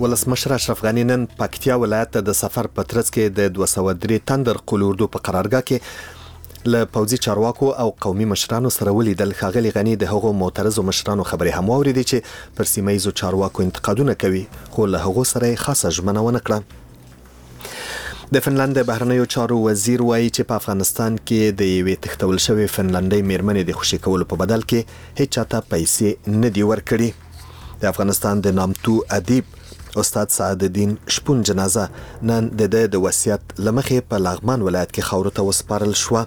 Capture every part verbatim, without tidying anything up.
ولسمشر اشرف غني نن پکتیا ولایت د سفر په ترڅ کې د دوه سوه درې تندر قلوردو په قرارګاه کې له پوځي چارواکو او قومي مشرانو سره ولیدل. ښاغلي غني د هغو معترضو مشرانو خبرې هم واورېدې چې پر سیمه ییزو چارواکو انتقادونه کوي، خو له هغو سره یې خاصه ژمنه ونه کړه. د فنلند بهرنیو چارو وزیر وایي چې په افغانستان کې د یوې تښتول شوې فنلندۍ میرمنې د خوشي کولو په بدل کې هیڅ چاته پیسې نه دي ورکړي. د افغانستان د نامتو ادیب استاد سعد الدین شپون جنازه نن د د وصیت لمخې په لغمان ولایت کې خاورو ته وسپارل شو.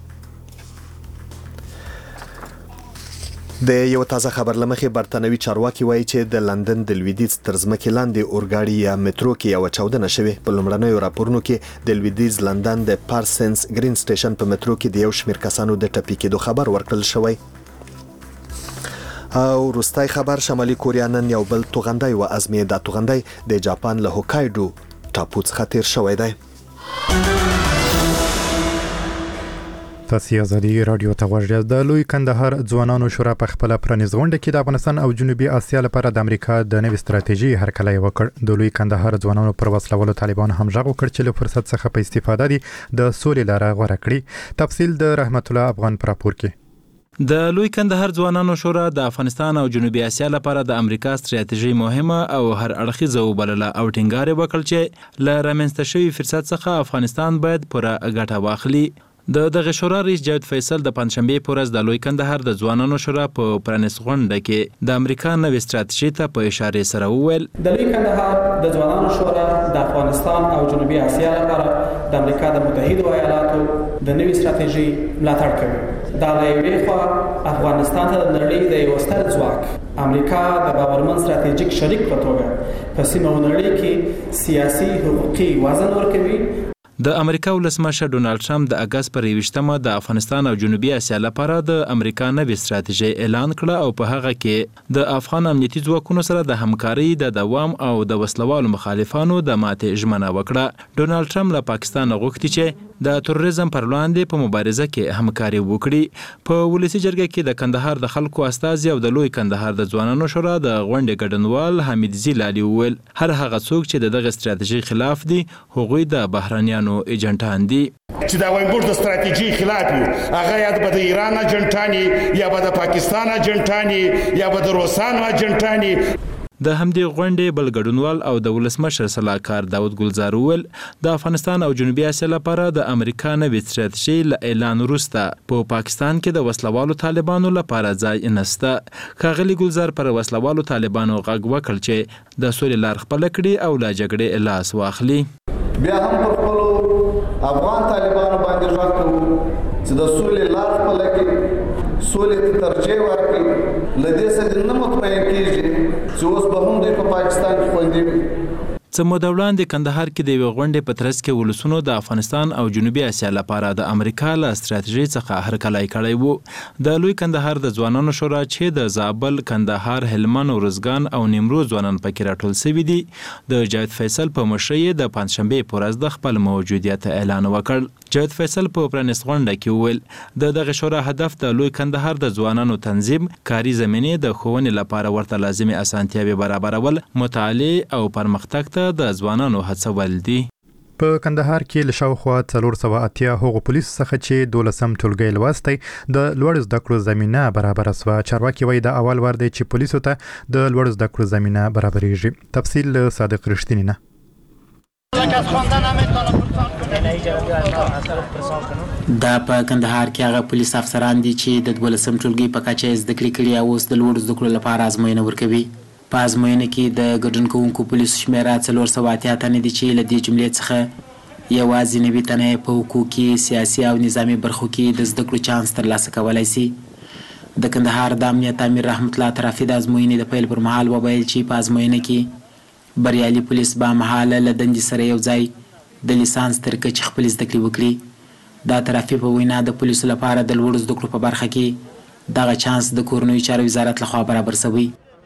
د یو تازه خبر لمخې برتانوي چارواکي وایي چې د لندن د لویدیځ تر ځمکې لاندې اورګاډي یا مترو کې یو چاودنه شوې. په لومړنیو راپورونو کې د لویدیځ لندن د پارسنس گرین سټیشن په مترو کې د یو شمېر کسانو د ټپي کېدو خبر ورکړل شوی. او وروستی خبر، شمالي کوریا نن یو بل توغندی و ازمې دا توغندی د جاپان له هوکایډو ټاپو څخه تیر شوی دی. تاسو ازادي رادیو ته غوږ د لوی کندهار ځوانانو شورا په خپل پرانیز غونډه کې د افغانستان او جنوبي اسیا لپاره د امریکا د نوې ستراتیژي هرکلی وکړ. د لوی کندهار ځوانانو پر وسلوالو طالبان هم ژغ وکړ چې له فرصت څخه په استفاده دي د سولې لاره غوره کړي. تفصیل د رحمت الله افغان پر راپور کې. د لوی کندهار ځوانانو شورا د افغانستان او جنوبي اسیا لپاره د امریکا ستراتیژي مهمه او هر اړخیزه وبلله او ټینګار وکړ چې له رامنځته شوي فرصت څخه افغانستان باید پوره ګټه واخلي. د دغه شورا رئیس جاوید فیصل د پنځشنبې په ورځ د لوی کندهار د ځوانانو شورا په پرانیست غونډه کې د امریکا نوې ستراتیژي ته په اشاره سره وویل د لوی کندهار د ځوانانو شورا د افغانستان او جنوبي اسیا لپاره د امریکا د متحده ایالاتو د نوې ستراتیژي ملاتړ کوي. دا له یوې خوا افغانستان ته د نړۍ د یو ستر ځواک امریکا د باورمن ستراتیژیک شریک په توګه په سیمه او نړۍ کې سیاسي حقوقي وزن ورکوي. د امریکا ولسمشر ډونالد ټرمپ د اگست پر یویشتمه د افغانستان او جنوبي اسیا لپاره د امریکا نوې ستراتیژي اعلان کړه او په هغه کې د افغان امنیتي ځواکونو سره د همکارۍ د دوام او د وسلوالو مخالفانو د ماتې ژمنه وکړه. ډونالد ټرمپ له پاکستان غوښتي چې د تروریزم پر وړاندې په مبارزه کې همکاري وکړي. په ولسی جرګه کې د کندهار د خلکو استازي او د لوی کندهار د ځوانانو شورا د غونډې ګډونوال حمید زیلالي وویل هر هغه څوک چې د دغه ستراتیژي خلاف دي هغوی د بهرنیانو ایجنټان دي. چې دا وایم موږ د ستراتیژي خلاف یو، هغه یا به د ایران ایجنټان یا به د پاکستان ایجنټان یا به د روسانو ایجنټان. د همدې غونډې بل ګډونوال او د ولسمشر سلاکار داود ګلزار وویل د افغانستان او جنوبي اسیا لپاره د امریکا نوې ستراتیژي له اعلان وروسته په پاکستان کې د وسلوالو طالبانو لپاره ځای نشته. ښاغلي ګلزار پر وسلوالو طالبانو غږ وکړ چې د سولې لار خپله کړي او له جګړې لاس واخلي. بیا هم پر خپلو افغان طالبانو باندې غږ کوو چې د سولې لار خپله کړي، سولې ته ترجیح ورکړي. له دې څخه نه مطمئن کېږي چې اوس به هم دوی په پاکستان کې خوندي وي. څه موده وړاندې کندهار کې د یوې غونډې په ترڅ کې ولسونو د افغانستان او جنوبي اسیا لپاره د امریکا له ستراتیژۍ څخه هرکلی کړی و. د لوی کندهار د ځوانانو شورا چې د زابل، کندهار، هلمند، ارزګان او نیمروز ځوانان پکې راټول شوي دي د جاوید فیصل په مشرۍ د پنځشنبې په ورځ د خپل موجودیت اعلان وکړ. جاوید فیصل په پرانیست غونډه کې وویل د دغه شورا هدف د لوی کندهار د ځوانانو تنظیم، کاري زمینې د ښوونې لپاره ورته لازمي اسانتیاوې برابرول، مطالعې او پرمختګ ته د ځوانانو هڅول دي. په کندهار کې له شاوخوا څلور سوه اتیا هغو پولیسو څخه چې دولسم ټولګی لوستی د لوړو زده کړو زمینه برابره سوه. چارواکي وایي د اول وار دی چې پولیسو ته د لوړو زده کړو زمینه برابرېږي. تفصیل له صادق رښتینی نه. دا په کندهار کې هغه پولیس افسران دي چې د دولسم ټولګي په کچه زده کړې کړي او اوس د لوړو زده کړو لپاره ازموینه ورکوي. په ازموینه کې د ګډون کوونکو پولیسو شمېره څلور سوه اتیا تنې دي چې له دې جملې څخه یوازې نوي تنې په حقوقي، سیاسي او نظامي برخو کې د زده کړو چانس ترلاسه کولی سي. د کندهار د امنیت امیر رحمت الله ترافي د ازموینې د پیل پر مهال وویل چې په ازموینه کې بریالي پولیس به مهاله له دندې سره یو ځای د لیسانس تر کچې خپلې زده کړې وکړي. دا ترافي په وینا د پولیسو لپاره د لوړو زده کړو په برخه کې دغه چانس د کورنیو چارو وزارت لخوا برابر شوی.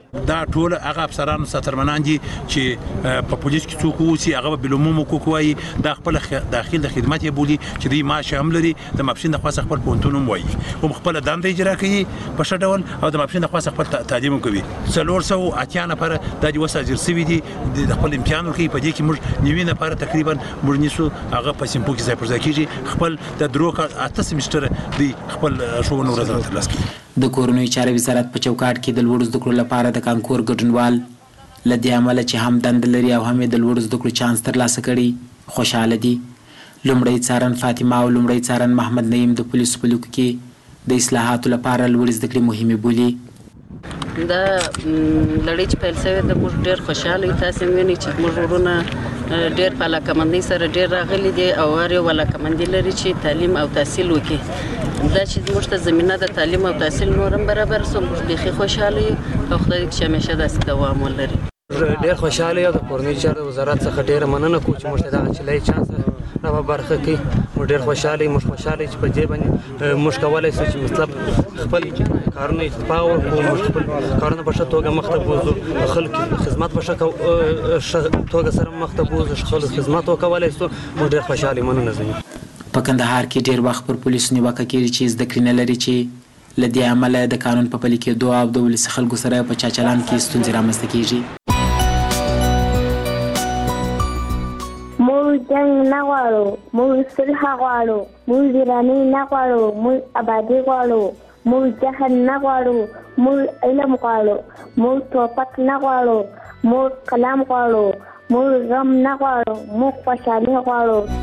دا ټول هغه افسرانو سترمنان دي چې په پولیس کې څوک اوسي هغه بلومو کوکوي دا خپل داخل د خدمت یې بولی چې دوی معاش هم لري د ماپښین د خاص خپل پونتونم وایي او خپل دنده اجرا کوي په ښه ډول او د ماپښین د خاص خپل تعلیم کوي څلور سوه اتیا نفر د دې وساجر سوي دي د خپل امتحان ورکوي په دې کې موږ نیوي نفر تقریبا موږ نیسو هغه په سیمپو کې ځای پر ځای کېږي خپل د درو اته سمستر دی خپل ښوونه ورځ ترلاسه کوي. د کورنۍ چارې وزارت په چوکاټ کې د لوړو زده کړو لپاره د کانکور ګډونوال له دې امله چې هم دنده لري او هم د لوړو زده کړو چانس ترلاسه کړي خوشحاله دي. لومړی څارن فاطمه او لومړی څارن محمد نعیم د پولیسو په لیکو کې د اصلاحاتو لپاره لوړې زده کړې مهمې بولي. دا لړۍ چې پیل شوې ده موږ ډېر خوشحاله یو. تاسې وینئ چې موږ ورونه ډېر په علاقمندۍ سره ډېر راغلي دي او هر یو علاقمندي لري چې تعلیم او تحصیل وکړي. دا چې موږ ته زمینه د تعلیم او تحصیل نور هم برابر سو موږ بیخي خوشحاله یو او خدای دې چې همیشه داسې دوام ولري. ډېر خوشحاله یو. د کورنۍ چارو وزارت څخه ډېره مننه کوو چې موږ ته دغه چلای چانس را برخه کوي. موږ ډېر خوشحاله یو. موږ خوشحاله چې په دې باندې موږ کولی شو چې مطلب خپل کارونه اتفاق وکړو موږ خپل کارونه په ښه توګه مخته بوځو خلکو خدمت په ښه توګه سره مخته بوځو خلکو خدمت وکولی شو. موږ ډېر خوشحاله مننه زموږ. په کندهار کې ډېر وخت پر پولیسو نیوکه کېږي چې زده کړې نه لري چې له دې امله د قانون په پلي کېدو او د ولسي خلکو سره په چاچلان کې ستونزې رامنځته کېږي. موږ جنګ نه غواړو، موږ صلح غواړو، موږ ویرانۍ نه غواړو، موږ ابادي غواړو، موږ جهل نه غواړو، موږ علم غواړو، موږ توپک نه غواړو، موږ قلم غواړو، موږ غم نه غواړو، موږ خوشحالي غواړو.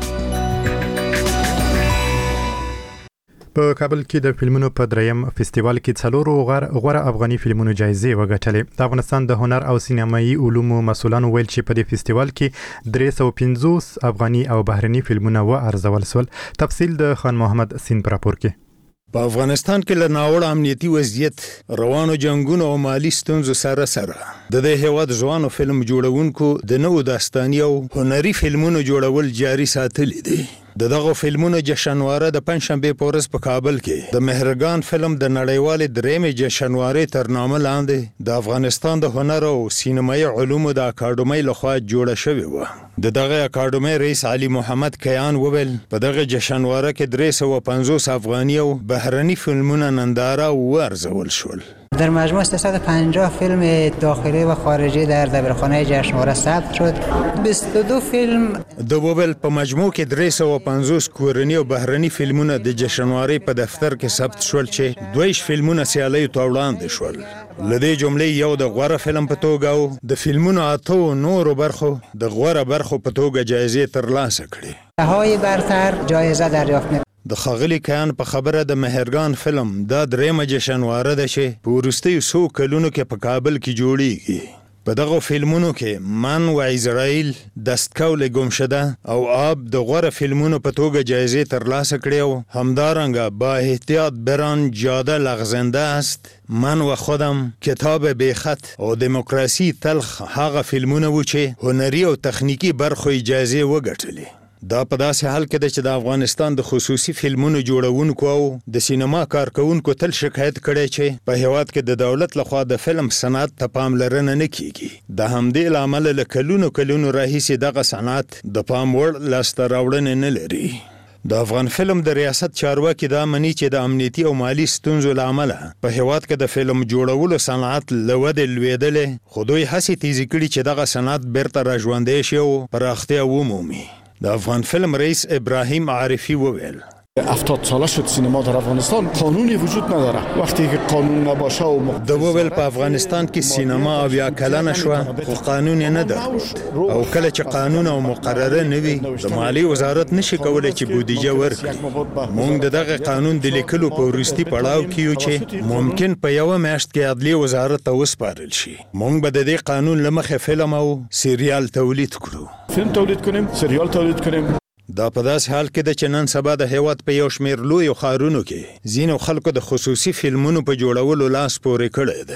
په کابل کې د فلمونو په دریم فستیوال کې څلورو غوره افغاني فلمونو جایزې وګټلې. د افغانستان د هنر او سینمایي علومو مسؤلانو ویل چې په دې فستیوال کې درې سوه پنځوس افغاني او بهرني فلمونه وارزول شول. تفصیل د خان محمد سین پر راپور کې. په افغانستان کې له ناوړه امنیتي وضعیت روانو جنگونو او مالی ستونزو سره سره د دې هیواد ځوانو فلم جوړونکو د نوو داستاني او هنري فلمونو جوړول جاري ساتلی دي. د دغه فلمونو جشنواره د پنځشنبه په ورځ په کابل کې د مهرګان فلم د نړیوالې درېمې جشنوارې تر نامه لاندې د افغانستان د هنر او سینمایي علومو د اکاډمۍ لخوا جوړه شوې وه. د دغه اکاډمۍ رئیس علي محمد کیان وویل په دغه جشنواره کې درې سوه پنځوس افغاني او بهرني فلمونه ننداره وارزول شول. در مجموع سیصد و پنجاه فیلم داخلی و خارجی در دبیرخانه جشنواره ثبت شد. بیست و دو فیلم د وویل په مجموع کې درې سوه پنځوس کورني او بهرني فلمونه د جشنوارې په دفتر کې ثبت شول چې دویش فلمونه سیالیو ته وړاندې شول. له دې جملې یو د غوره فلم په توګه او د فلمونو اتو نورو برخو د غوره برخو په توګه جایزې ترلاسه کړې. بهای برتر جایزه دریافت می‌کنند. د ښاغلي کیان په خبره د مهرګان فلم دا درېیمه جشنواره ده چې په وروستیو څو کلونو کې په کابل کې جوړیږي. په دغه فلمونو کې من و اسرائیل، دستکول گم شده او آب د غوره فلمونو په توګه جایزې ترلاسه کړې او همدارنګه با احتیاط بران جاده لغزنده است، من و خودم، کتاب بیخط او دموکراسی تلخ هغه فلمونه و چې هنري او تخنیکی برخو اجازه وګټلې. دا په داسې حال کې ده چې د افغانستان د خصوصي فلمونو جوړونکو او د سینما کارکونکو تل شکایت کړی چې په هیواد کې د دولت لخوا د فلم صنعت ته پاملرنه نه کیږي. د همدې له امله له کلونو کلونو راهیسې دغه صنعت د پام وړ لاسته راوړنې نه لري. د افغان فلم د ریاست چارواکي دا مني چې د امنیتي او مالی ستونزو له امله په هیواد کې د فلم جوړولو صنعت له ودې لوېدلې، خو دوی هڅې تیزې کړي چې دغه صنعت بیرته راژوندی شي او پراختیا ومومي. د افغان فیلم رئیس ابراهیم عارفی وویل هفتاد ساله شد سینما در افغانستان قانونی وجود نداره. وقتی که قانون نباشه و د وویل په افغانستان کې سینما اویا کلنه شوه خو قانون نه درلود او کله چې قانون او مقرره نه وي د مالی وزارت نشي کولی چې بودیجه ورکړي. موږ د دغه قانون د لیکلو په وروستي پړاو کې یو چې ممکن په یوه میاشت کې عدلیې وزارت ته وسپارل شي. موږ به د دې قانون له مخې فلم او سریال تولید کړو فیلم تولید کنیم، سریال تولید کنیم. دا په داسې حال کې ده چې نن سبا د هیواد په یو شمېر لویو ښارونو کې ځینو خلکو د خصوصي فلمونو په جوړولو لاس پورې کړی دی.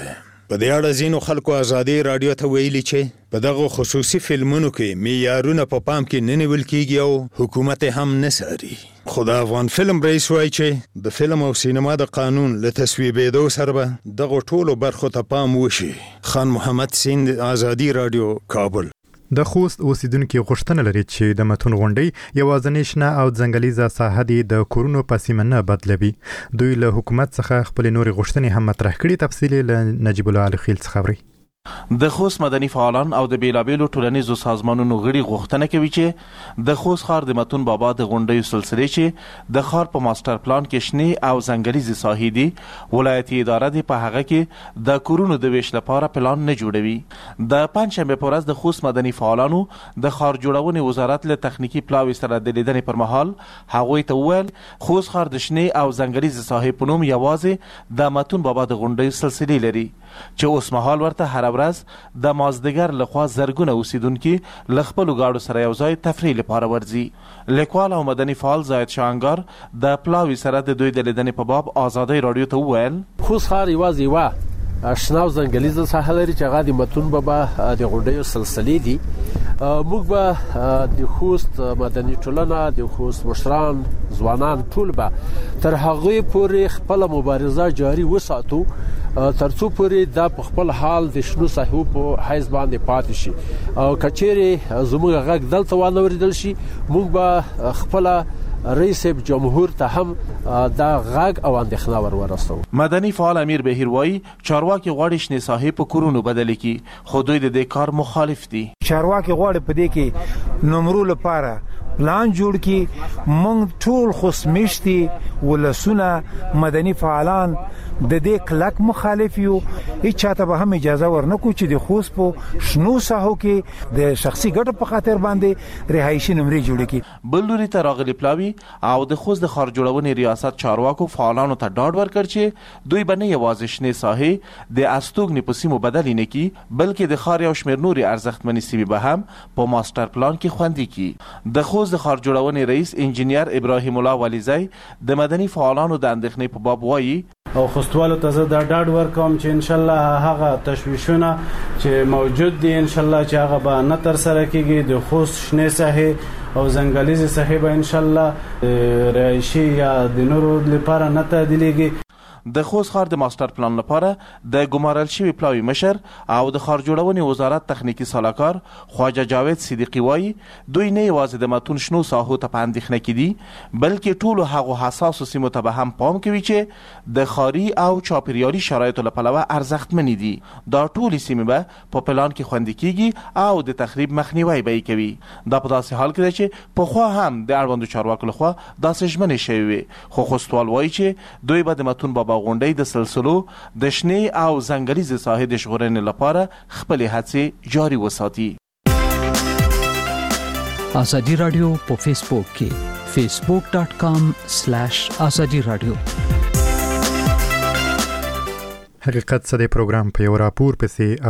په دې اړه ځینو خلکو ازادي رادیو ته ویلي چې په دغه خصوصي فلمونو کې معیارونه په پام کې نه نیول کیږي او حکومت هم نه ساري. خو د افغان فلم رئیس وایي چې د فلم او سینما د قانون له تصویبېدو سره به دغه ټولو برخو ته پام وشي. خان محمد سیند، ازادي رادیو، کابل. د خوست اوسیدونکو غوښتنه لري چې د متون غونډۍ یوازینۍ شنه او ځنګلیزه ساحه دی د کورونو په سیمه نه بدلوي. دوی له حکومت څخه خپل نوري غوښتنې هم مطرح کړي. تفصیل له نجیب الله الخیل څخه اوري. د خوست مدني فعالان او د بیلابیلو ټولنیزو سازمانونو غړي غوښتنه کوي چې د خوست ښار د متون بابا د غونډیو سلسله چې د ښار په ماستر پلان کې شنې او ځنګلیزې ساحې دي، ولایتي اداره دې په هغه کې د کورونو د ویش لپاره پلان نه جوړوي. د پنجشنبه په ورځ د خوست مدني فعالانو د ښار جوړونې وزارت له تخنیکي پلاوي سره د لیدنې پر مهال هغوی ته وویل خوست ښار د شنې او ځنګلیزې ساحې په نوم یوازې د متون بابا د غونډیو سلسلې لري چې اوس مهال ورته هر ورځ د مازدیګر لخوا زرګونه اوسیدونکي له خپلو ګاډو سره یو ځای تفریح لپاره ورځي. لیکوال او مدني فعال زاید شانګار د پلاوي سره د دوی د لیدنې په باب ازادي رادیو ته وویل خوست ښار یوازې یوه شنه او ځنګلیزه ساحه لري چې هغه د متون بابا د غونډیو سلسلې دي. موږ به د خوست مدني ټولنه، د خوست مشران، ځوانان ټول به تر هغې پورې خپله مبارزه جاري وساتو ترڅو پورې دا په خپل حال د شنو ساحو په حیث باندې پاتې شي. او کچېرې زموږ غږ دلته وانه ورېدل شي، موږ به خپله رئیس جمهور ته هم دا غږ او اندېښنه ور ورسوو. مدني فعال امیر بهیر وایي چارواکي غواړي شنې ساحې په کورونو بدلې کړي، خو دوی د دې کار مخالف دي. چارواکي غواړي په دې کې نمرو لپاره پلان جوړ کړي. موږ ټول خوشمشتي ولسونه مدني فعالان د دې کلک مخالف یو. هیڅ چاته به هم اجازه ورنکو چې د خوست په شنو ساحو کې د شخصي ګټو په خاطر باندې رهایشي نمرې جوړ کړي. بل لوري ته راغلي پلاوي او د خوست د ښار جوړونې ریاست چارواکو فعالانو ته ډاډ ورکړ چې دوی به نه یوازې شنې ساحې د استوګنې په سیمو بدلې نه کړي، بلکې د ښار یو شمېر نورې ارزښتمنې سیمې به هم په ماسټر پلان کې خوندي کړي. د خوست د ښار جوړونې رئیس انجینیر ابراهیم الله ولیزی د مدني فعالانو د اندېښنې په باب وایي او خوستوالو ته زه دا ډاډ ورکوم چې ان شاء الله هغه تشویشونه چې موجود دي ان شاء الله چې هغه به نه تر سره کیږي. د خوست شنې ساحې او ځنګلیزې ساحې به ان شاء الله رهایشي یا د نورو لپاره نه تعدیلیږي. د خوست ښار د ماستر پلان لپاره د ګمارل شوي پلاوي مشر او د ښار جوړونې وزارت تخنیکي سلاکار خواجه جاوید صدیقي وایي دوی نه یوازې د متون شنو ساحو ته په اندېښنه کې دي، بلکې ټولو هغو حساسو سیمو ته به هم پام کوي چې د ښاري او چاپیریالي شرایطو له پلوه ارزښتمنې دي. دا ټولې سیمې به په پلان کې خوندي کیږي او د تخریب مخنیوی به یې کوي. دا په داسې حال کې ده چې پخوا هم د اړوندو چارواکو لخوا داسې ژمنې شوې وې، خو خوستوال وایي چې دوی به د متون بابا غونډۍ د سلسلو د شنې او ځنګلیزې ساحې د ژغورنې لپاره خپلې هڅې جاري وساتي. ازادي رادیو په فیسبوک کې فیسبوک ډاٹ کام سلیش ازادي رادیو. حقیقت څه د پروګرام په یو راپور پسې